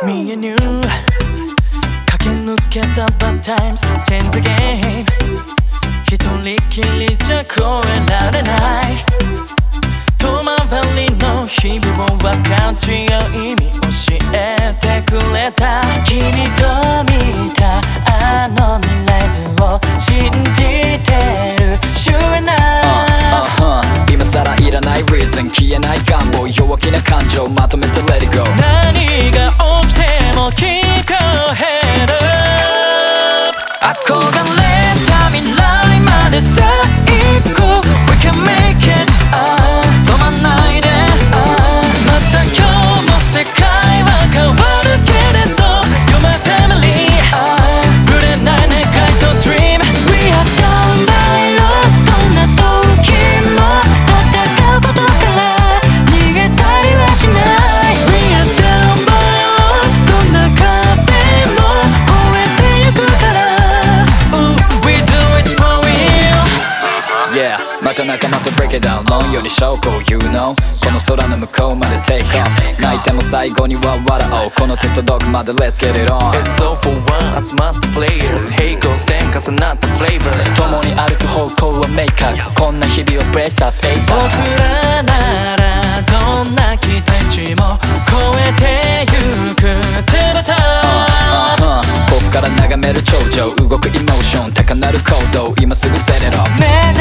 Me and you 駆け抜けた bad times Change the game 一人きりじゃ越えられない遠回りの日々を分かち合う意味教えてくれた君と見たあの未来図を信じてる Sure enough 今さらいらない reason 消えない願望弱気な感情まとめて let it go 何が起きても聞こえる憧れた未来までさ行こう We can make it 止まんないでまた今日も世界は変わるけれど You're my family ぶれない願いと dream We are down by road どんな時も戦うことから逃げたりはしない We are down by road どんな壁も越えてゆくから We do it for real Yeah また仲間と break it down 論より証拠 You know この空の向こうまで take off 泣いても最後には笑おうこの手届くまで Let's get it on It's all for one 集まった players 平行線重なった flavor 共に歩く方向は明確こんな日々を brace up ASAP 僕らならどんな期待値も超えてゆく To the top こっから眺める頂上動くエモーション高鳴る行動今すぐ set it off